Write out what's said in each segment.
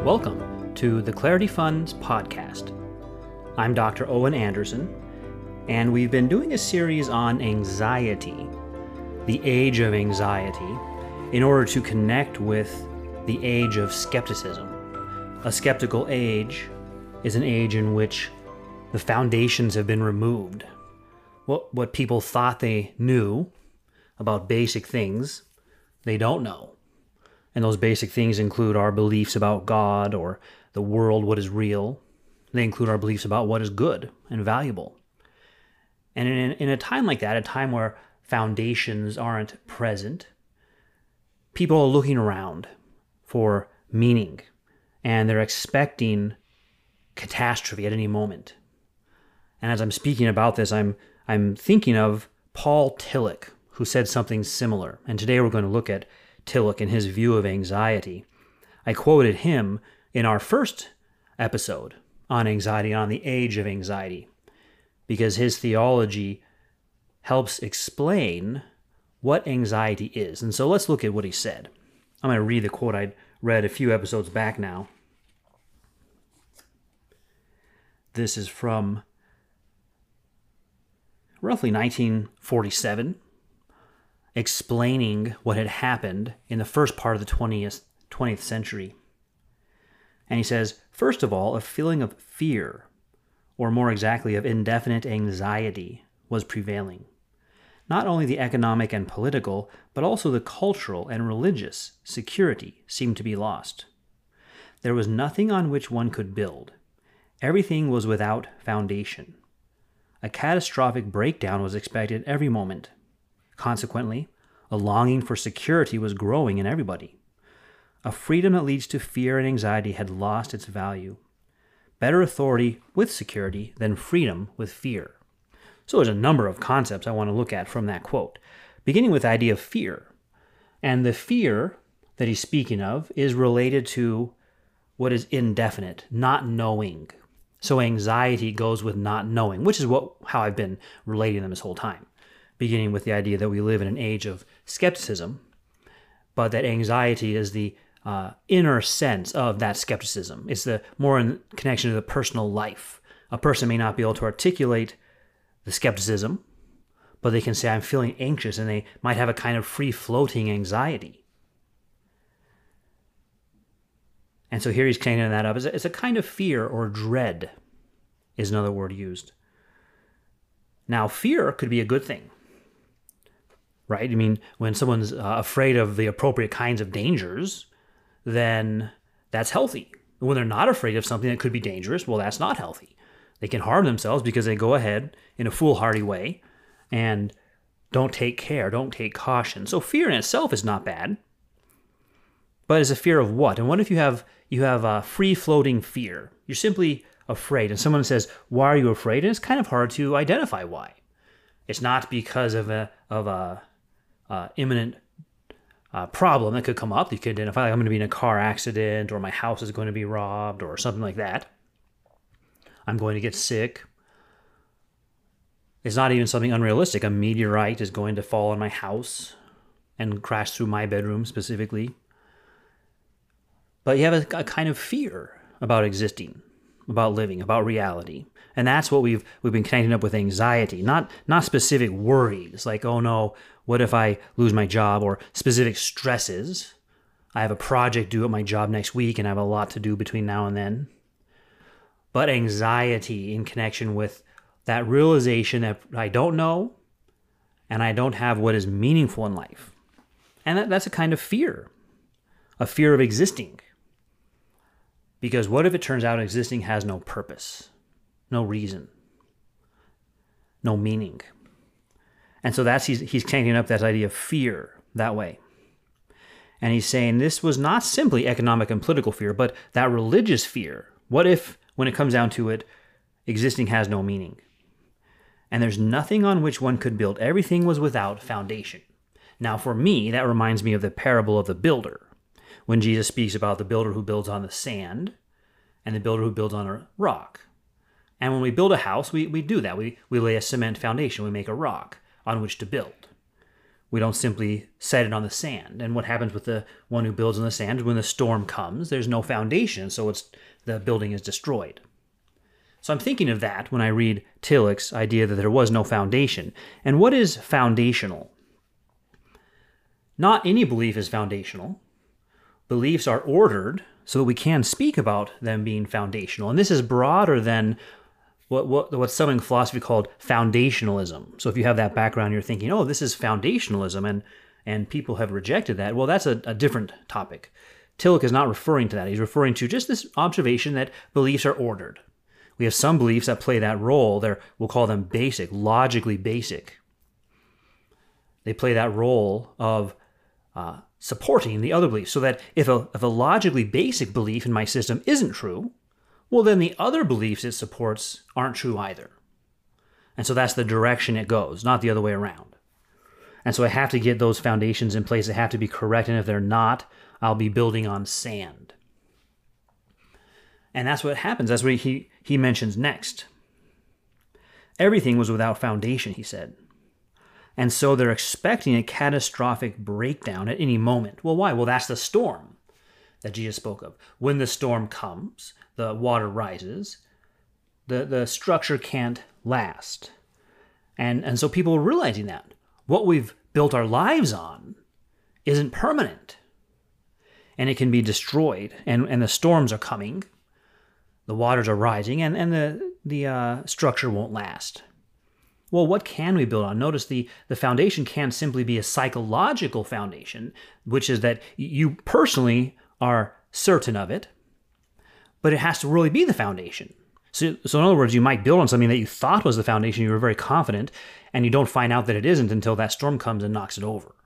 Welcome to the Clarity Funds podcast. I'm Dr. Owen Anderson, and we've been doing a series on anxiety, the age of anxiety, in order to connect with the age of skepticism. A skeptical age is an age in which the foundations have been removed. What people thought they knew about basic things, they don't know. And those basic things include our beliefs about God or the world, what is real. They include our beliefs about what is good and valuable. And in a time like that, a time where foundations aren't present, people are looking around for meaning, and they're expecting catastrophe at any moment. And as I'm speaking about this, I'm thinking of Paul Tillich, who said something similar. And today we're going to look at Tillich and his view of anxiety. I quoted him in our first episode on anxiety, on the age of anxiety, because his theology helps explain what anxiety is. And so let's look at what he said. I'm going to read the quote I read a few episodes back now. This is from roughly 1947. Explaining what had happened in the first part of the 20th century. And he says, first of all, a feeling of fear, or more exactly of indefinite anxiety, was prevailing. Not only the economic and political, but also the cultural and religious security seemed to be lost. There was nothing on which one could build. Everything was without foundation. A catastrophic breakdown was expected every moment. Consequently, a longing for security was growing in everybody. A freedom that leads to fear and anxiety had lost its value. Better authority with security than freedom with fear. So there's a number of concepts I want to look at from that quote, beginning with the idea of fear. And the fear that he's speaking of is related to what is indefinite, not knowing. So anxiety goes with not knowing, which is how I've been relating them this whole time. Beginning with the idea that we live in an age of skepticism, but that anxiety is the inner sense of that skepticism. It's the more in connection to the personal life. A person may not be able to articulate the skepticism, but they can say, I'm feeling anxious, and they might have a kind of free-floating anxiety. And so here he's cleaning that up. It's a kind of fear or dread is another word used. Now, fear could be a good thing. Right? I mean, when someone's afraid of the appropriate kinds of dangers, then that's healthy. When they're not afraid of something that could be dangerous, well, that's not healthy. They can harm themselves because they go ahead in a foolhardy way and don't take care, don't take caution. So fear in itself is not bad. But it's a fear of what? And what if you have a free-floating fear? You're simply afraid. And someone says, why are you afraid? And it's kind of hard to identify why. It's not because of a imminent problem that could come up. You could identify, like, I'm going to be in a car accident, or my house is going to be robbed, or something like that. I'm going to get sick. It's not even something unrealistic. A meteorite is going to fall on my house and crash through my bedroom specifically. But you have a kind of fear about existing, about living, about reality. And that's what we've been connecting up with anxiety, not specific worries like, oh no, what if I lose my job, or specific stresses. I have a project due at my job next week and I have a lot to do between now and then. But anxiety in connection with that realization that I don't know and I don't have what is meaningful in life. And that's a kind of fear, a fear of existing. Because what if it turns out existing has no purpose, no reason, no meaning? And so he's connecting up that idea of fear that way. And he's saying this was not simply economic and political fear, but that religious fear. What if, when it comes down to it, existing has no meaning? And there's nothing on which one could build. Everything was without foundation. Now, for me, that reminds me of the parable of the builder, when Jesus speaks about the builder who builds on the sand and the builder who builds on a rock. And when we build a house, we do that. We lay a cement foundation. We make a rock on which to build. We don't simply set it on the sand. And what happens with the one who builds on the sand is when the storm comes, there's no foundation, so the building is destroyed. So I'm thinking of that when I read Tillich's idea that there was no foundation. And what is foundational? Not any belief is foundational. Beliefs are ordered so that we can speak about them being foundational. And this is broader than what some in philosophy called foundationalism. So if you have that background, you're thinking, oh, this is foundationalism, and people have rejected that. Well, that's a different topic. Tillich is not referring to that. He's referring to just this observation that beliefs are ordered. We have some beliefs that play that role. We'll call them basic, logically basic. They play that role of supporting the other beliefs, so that if a logically basic belief in my system isn't true, well, then the other beliefs it supports aren't true either. And so that's the direction it goes, not the other way around. And so I have to get those foundations in place. They have to be correct, and if they're not, I'll be building on sand. And that's what happens. That's what he mentions next. Everything was without foundation, he said. And so they're expecting a catastrophic breakdown at any moment. Well, why? Well, that's the storm that Jesus spoke of. When the storm comes, the water rises, the structure can't last. And so people are realizing that what we've built our lives on isn't permanent. And it can be destroyed. And the storms are coming. The waters are rising, and the structure won't last. Well, what can we build on? Notice the foundation can't simply be a psychological foundation, which is that you personally are certain of it, but it has to really be the foundation. So in other words, you might build on something that you thought was the foundation, you were very confident, and you don't find out that it isn't until that storm comes and knocks it over.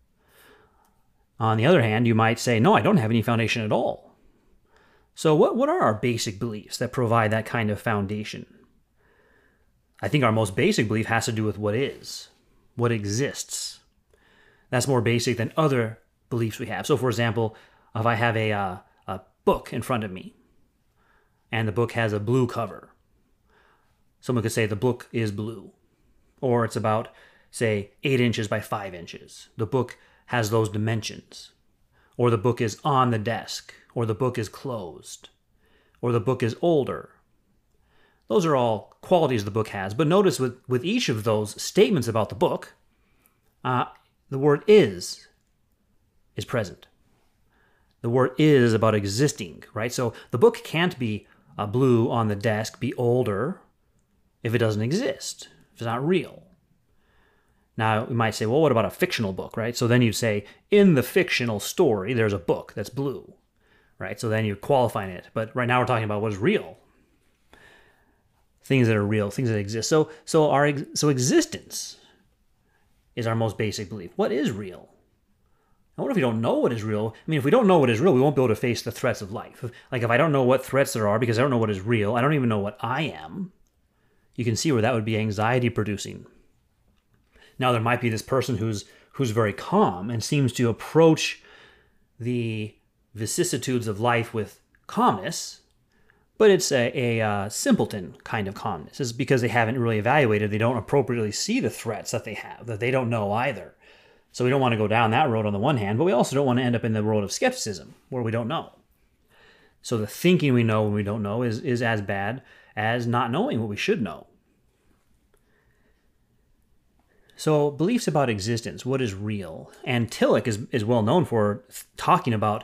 On the other hand, you might say, no, I don't have any foundation at all. So what are our basic beliefs that provide that kind of foundation? I think our most basic belief has to do with what is, what exists. That's more basic than other beliefs we have. So, for example, if I have a book in front of me, and the book has a blue cover, someone could say the book is blue. Or it's about, say, 8 inches by 5 inches. The book has those dimensions. Or the book is on the desk. Or the book is closed. Or the book is older. Those are all qualities the book has. But notice with each of those statements about the book, the word is present. The word is about existing, right? So the book can't be blue on the desk, be older, if it doesn't exist, if it's not real. Now, we might say, well, what about a fictional book, right? So then you'd say, in the fictional story, there's a book that's blue, right? So then you're qualifying it. But right now we're talking about what is real. Things that are real, things that exist. So existence is our most basic belief. What is real? And what if we don't know what is real? I mean, if we don't know what is real, we won't be able to face the threats of life. Like if I don't know what threats there are because I don't know what is real, I don't even know what I am, you can see where that would be anxiety producing. Now there might be this person who's very calm and seems to approach the vicissitudes of life with calmness, but it's a simpleton kind of calmness. It's because they haven't really evaluated. They don't appropriately see the threats that they have, that they don't know either. So we don't want to go down that road on the one hand, but we also don't want to end up in the world of skepticism where we don't know. So the thinking we know when we don't know is as bad as not knowing what we should know. So beliefs about existence, what is real? And Tillich is well known for talking about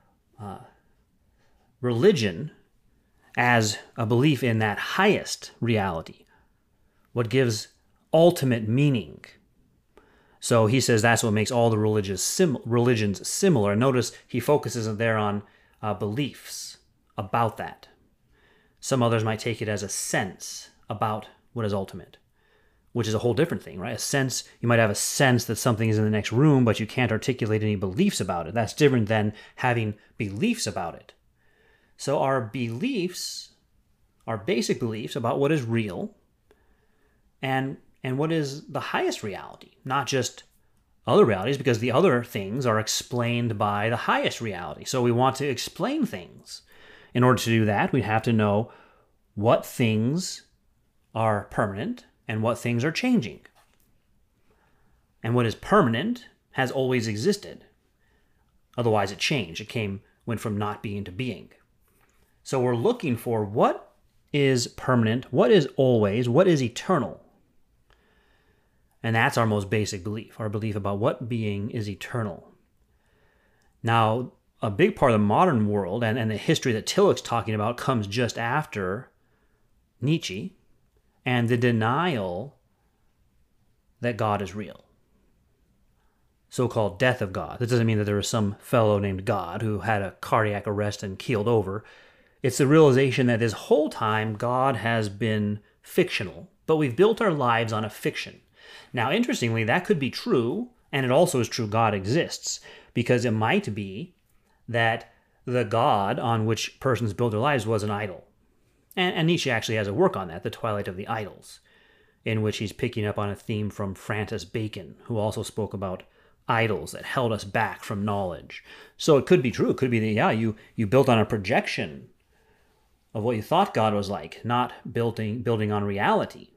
religion as a belief in that highest reality, what gives ultimate meaning. So he says that's what makes all the religions similar. And notice he focuses there on beliefs about that. Some others might take it as a sense about what is ultimate, which is a whole different thing, right? A sense, you might have a sense that something is in the next room, but you can't articulate any beliefs about it. That's different than having beliefs about it. So our beliefs, our basic beliefs about what is real and what is the highest reality, not just other realities, because the other things are explained by the highest reality. So we want to explain things. In order to do that, we have to know what things are permanent and what things are changing. And what is permanent has always existed. Otherwise it changed. Went from not being to being. So we're looking for what is permanent, what is always, what is eternal. And that's our most basic belief, our belief about what being is eternal. Now, a big part of the modern world and the history that Tillich's talking about comes just after Nietzsche and the denial that God is real. So-called death of God. That doesn't mean that there was some fellow named God who had a cardiac arrest and keeled over. It's the realization that this whole time God has been fictional, but we've built our lives on a fiction. Now, interestingly, that could be true, and it also is true God exists, because it might be that the God on which persons build their lives was an idol. And Nietzsche actually has a work on that, The Twilight of the Idols, in which he's picking up on a theme from Francis Bacon, who also spoke about idols that held us back from knowledge. So it could be true. It could be that, you built on a projection of what you thought God was like, not building on reality.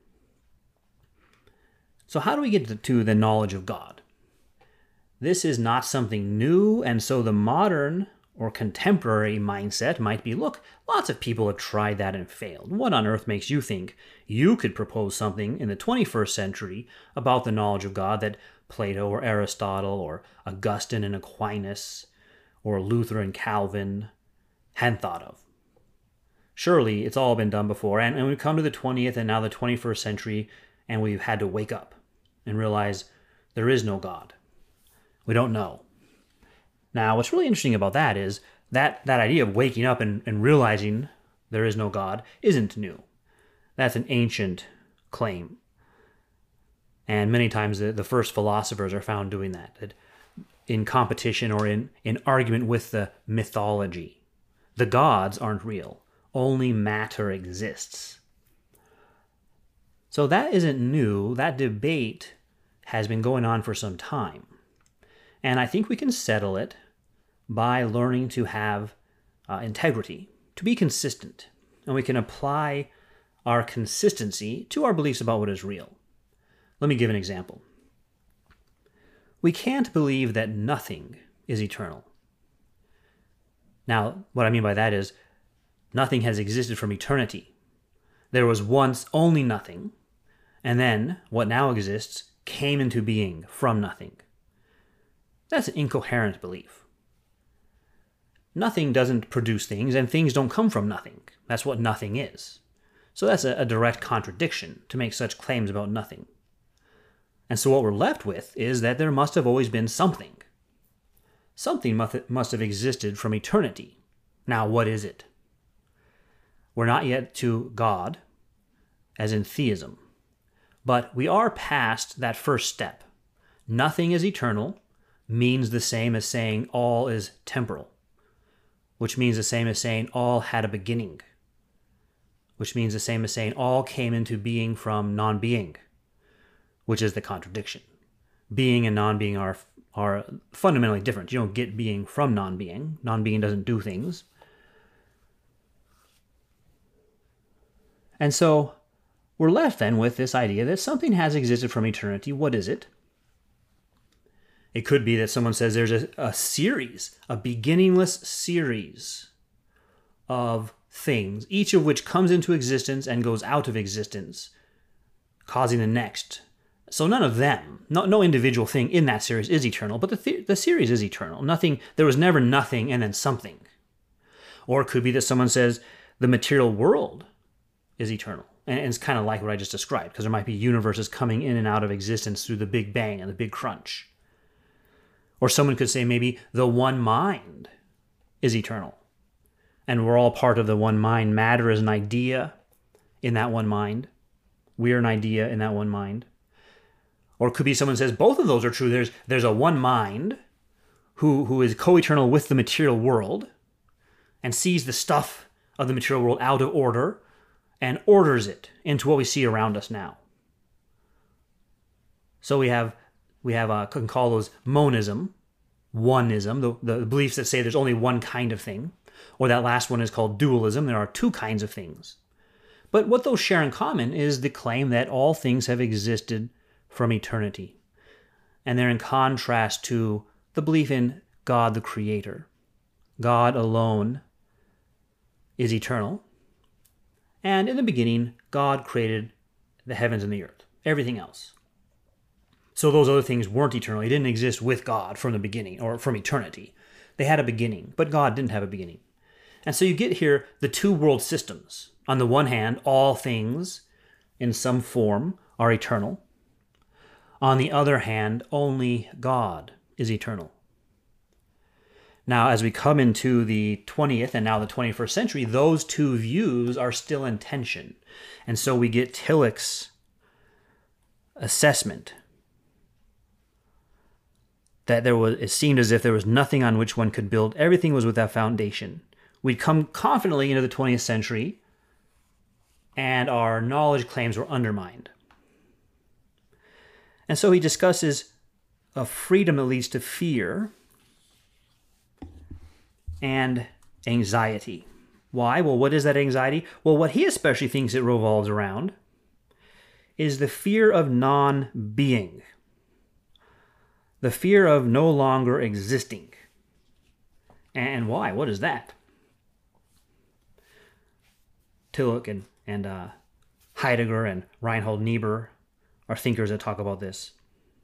So how do we get to the knowledge of God? This is not something new, and so the modern or contemporary mindset might be, look, lots of people have tried that and failed. What on earth makes you think you could propose something in the 21st century about the knowledge of God that Plato or Aristotle or Augustine and Aquinas or Luther and Calvin hadn't thought of? Surely it's all been done before, and we come to the 20th and now the 21st century, and we've had to wake up and realize there is no God. We don't know. Now, what's really interesting about that is that idea of waking up and realizing there is no God isn't new. That's an ancient claim. And many times the first philosophers are found doing that in competition or in argument with the mythology. The gods aren't real. Only matter exists. So that isn't new. That debate has been going on for some time. And I think we can settle it by learning to have integrity, to be consistent. And we can apply our consistency to our beliefs about what is real. Let me give an example. We can't believe that nothing is eternal. Now, what I mean by that is nothing has existed from eternity. There was once only nothing, and then what now exists came into being from nothing. That's an incoherent belief. Nothing doesn't produce things, and things don't come from nothing. That's what nothing is. So that's a direct contradiction to make such claims about nothing. And so what we're left with is that there must have always been something. Something must have existed from eternity. Now, what is it? We're not yet to God, as in theism, but we are past that first step. Nothing is eternal means the same as saying all is temporal, which means the same as saying all had a beginning, which means the same as saying all came into being from non-being, which is the contradiction. Being and non-being are fundamentally different. You don't get being from non-being. Non-being doesn't do things. And so we're left then with this idea that something has existed from eternity. What is it? It could be that someone says there's a series, a beginningless series of things, each of which comes into existence and goes out of existence, causing the next. So none of them, no individual thing in that series is eternal, but the series is eternal. There was never nothing and then something. Or it could be that someone says the material world is eternal. And it's kind of like what I just described, because there might be universes coming in and out of existence through the Big Bang and the Big Crunch. Or someone could say maybe the one mind is eternal. And we're all part of the one mind. Matter is an idea in that one mind. We're an idea in that one mind. Or it could be someone says both of those are true. There's a one mind who is co-eternal with the material world and sees the stuff of the material world out of order and orders it into what we see around us now. So we can call those monism, oneism, the beliefs that say there's only one kind of thing. Or that last one is called dualism. There are two kinds of things. But what those share in common is the claim that all things have existed from eternity. and they're in contrast to the belief in God the Creator. God alone is eternal, and in the beginning, God created the heavens and the earth, everything else. So those other things weren't eternal. They didn't exist with God from the beginning or from eternity. They had a beginning, but God didn't have a beginning. And so you get here the two world systems. On the one hand, all things in some form are eternal. On the other hand, only God is eternal. Now, as we come into the 20th and now the 21st century, those two views are still in tension. And so we get Tillich's assessment that it seemed as if there was nothing on which one could build. Everything was without foundation. We'd come confidently into the 20th century, and our knowledge claims were undermined. And so he discusses a freedom that leads to fear and anxiety. Why? Well, what is that anxiety? Well, what he especially thinks it revolves around is the fear of non-being, the fear of no longer existing. And why? What is that? Tillich and Heidegger and Reinhold Niebuhr are thinkers that talk about this.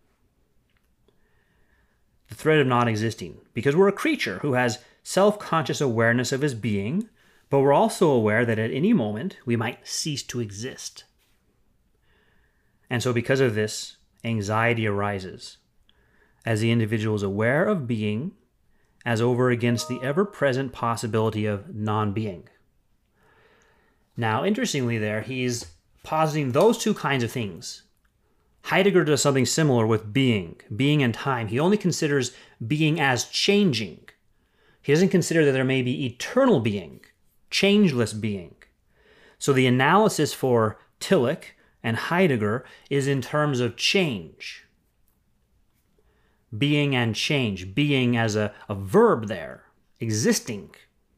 The threat of not existing, because we're a creature who has self-conscious awareness of his being, but we're also aware that at any moment we might cease to exist. And so because of this, anxiety arises as the individual is aware of being as over against the ever-present possibility of non-being. Now, interestingly there, he's positing those two kinds of things. Heidegger does something similar with being and time. He only considers being as changing. He doesn't consider that there may be eternal being, changeless being. So the analysis for Tillich and Heidegger is in terms of change. Being and change. Being as a verb there, existing.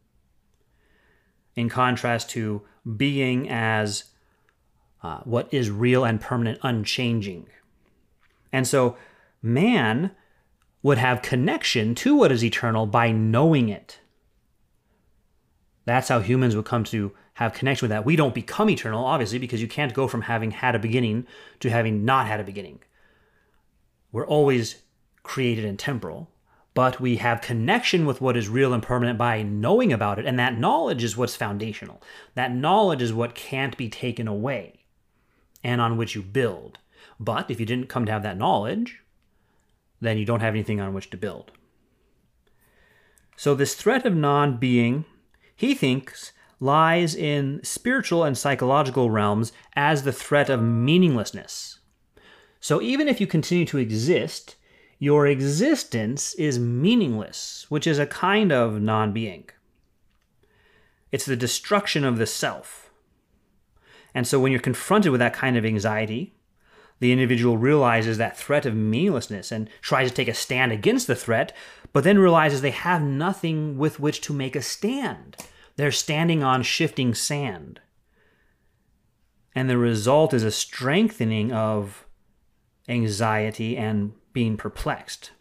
In contrast to being as what is real and permanent, unchanging. And so man would have connection to what is eternal by knowing it. That's how humans would come to have connection with that. We don't become eternal, obviously, because you can't go from having had a beginning to having not had a beginning. We're always created and temporal, but we have connection with what is real and permanent by knowing about it, and that knowledge is what's foundational. That knowledge is what can't be taken away and on which you build. But if you didn't come to have that knowledge, then you don't have anything on which to build. So this threat of non-being, he thinks, lies in spiritual and psychological realms as the threat of meaninglessness. So even if you continue to exist, your existence is meaningless, which is a kind of non-being. It's the destruction of the self. And so when you're confronted with that kind of anxiety, the individual realizes that threat of meaninglessness and tries to take a stand against the threat, but then realizes they have nothing with which to make a stand. They're standing on shifting sand. And the result is a strengthening of anxiety and being perplexed.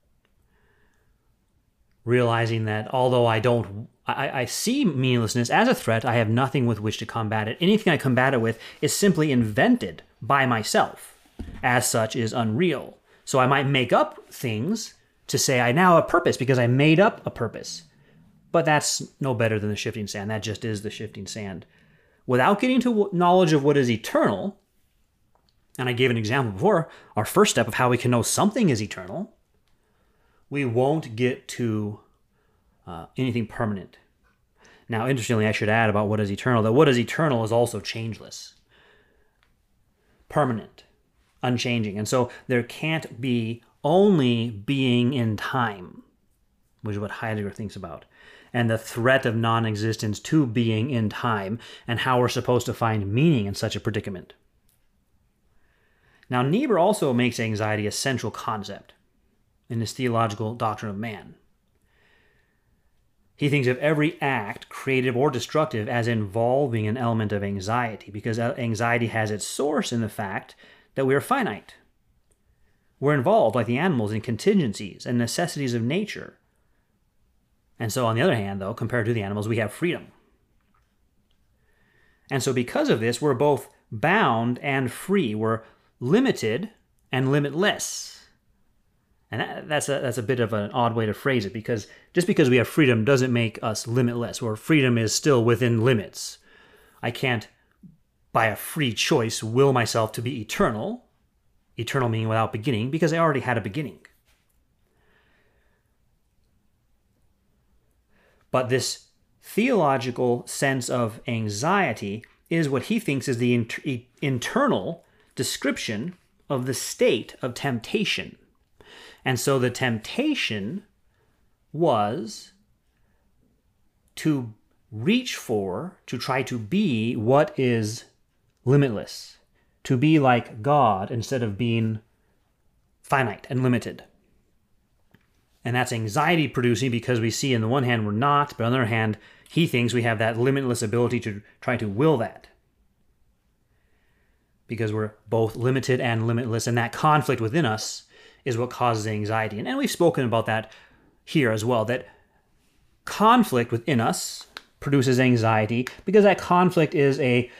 Realizing that although I see meaninglessness as a threat, I have nothing with which to combat it. Anything I combat it with is simply invented by myself. As such, is unreal. So I might make up things to say I now have a purpose because I made up a purpose. But that's no better than the shifting sand. That just is the shifting sand. Without getting to knowledge of what is eternal, and I gave an example before, our first step of how we can know something is eternal, we won't get to anything permanent. Now, interestingly, I should add about what is eternal, that what is eternal is also changeless, permanent, unchanging. And so there can't be only being in time, which is what Heidegger thinks about, and the threat of non-existence to being in time, and how we're supposed to find meaning in such a predicament. Now, Niebuhr also makes anxiety a central concept in his theological doctrine of man. He thinks of every act, creative or destructive, as involving an element of anxiety, because anxiety has its source in the fact that we are finite. we're involved, like the animals, in contingencies and necessities of nature. And so on the other hand, though, compared to the animals, we have freedom. And so because of this, we're both bound and free. We're limited and limitless. And that's a bit of an odd way to phrase it, because just because we have freedom doesn't make us limitless, or freedom is still within limits. I can't, by a free choice, will myself to be eternal meaning without beginning, because I already had a beginning. But this theological sense of anxiety is what he thinks is the internal description of the state of temptation. And so the temptation was to reach for, to try to be what is limitless, to be like God instead of being finite and limited. And that's anxiety producing, because we see on the one hand we're not, but on the other hand, he thinks we have that limitless ability to try to will that. Because we're both limited and limitless, and that conflict within us is what causes anxiety. And we've spoken about that here as well, that conflict within us produces anxiety, because that conflict is it's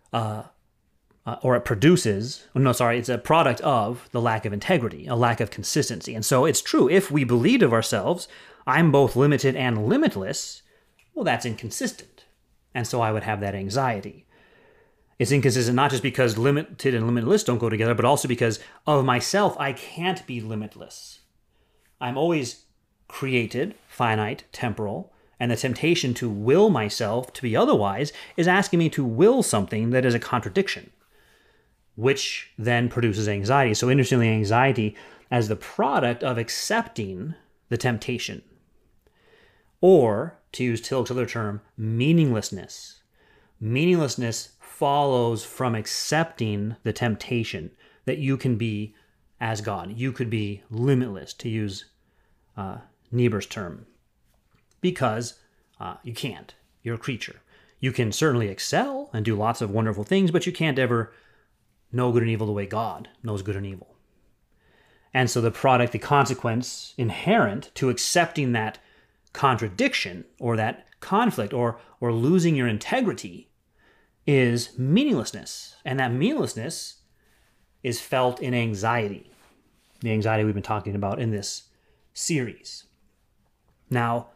a product of the lack of integrity, a lack of consistency. And so it's true, if we believed of ourselves, I'm both limited and limitless, well, that's inconsistent. And so I would have that anxiety. It's inconsistent not just because limited and limitless don't go together, but also because of myself, I can't be limitless. I'm always created, finite, temporal, and the temptation to will myself to be otherwise is asking me to will something that is a contradiction, which then produces anxiety. So interestingly, anxiety as the product of accepting the temptation, or to use Tillich's other term, meaninglessness. Meaninglessness follows from accepting the temptation that you can be as God. You could be limitless, to use Niebuhr's term, because you can't. You're a creature. You can certainly excel and do lots of wonderful things, but you can't ever know good and evil the way God knows good and evil. And so the consequence inherent to accepting that contradiction or that conflict or losing your integrity is meaninglessness. And that meaninglessness is felt in anxiety, the anxiety we've been talking about in this series. Now,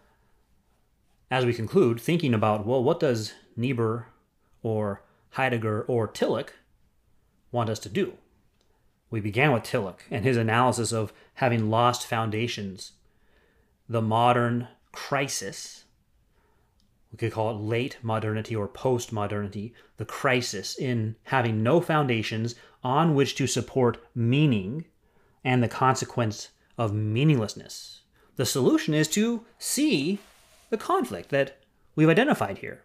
as we conclude, thinking about, well, what does Niebuhr or Heidegger or Tillich want us to do? We began with Tillich and his analysis of having lost foundations, the modern crisis. We could call it late modernity or post-modernity, the crisis in having no foundations on which to support meaning and the consequence of meaninglessness. The solution is to see the conflict that we've identified here.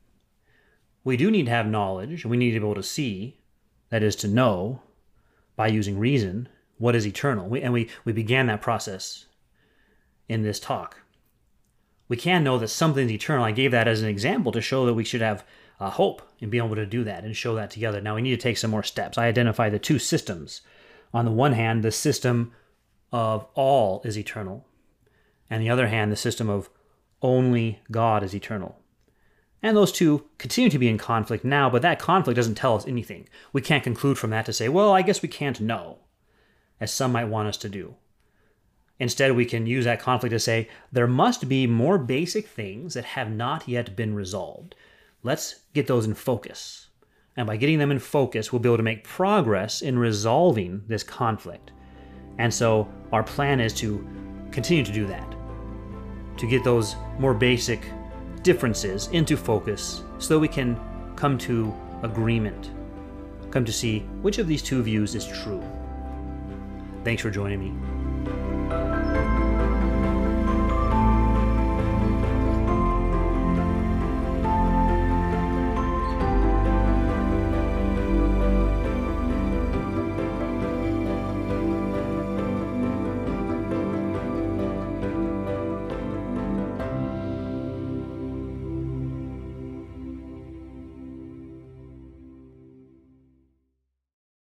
We do need to have knowledge, and we need to be able to see, that is to know, by using reason, what is eternal. We began that process in this talk. We can know that something's eternal. I gave that as an example to show that we should have hope in being able to do that and show that together. Now we need to take some more steps. I identify the two systems. On the one hand, the system of all is eternal. And the other hand, the system of only God is eternal. And those two continue to be in conflict now, but that conflict doesn't tell us anything. We can't conclude from that to say, well, I guess we can't know, as some might want us to do. Instead, we can use that conflict to say, there must be more basic things that have not yet been resolved. Let's get those in focus. And by getting them in focus, we'll be able to make progress in resolving this conflict. And so our plan is to continue to do that, to get those more basic differences into focus so that we can come to agreement, come to see which of these two views is true. Thanks for joining me.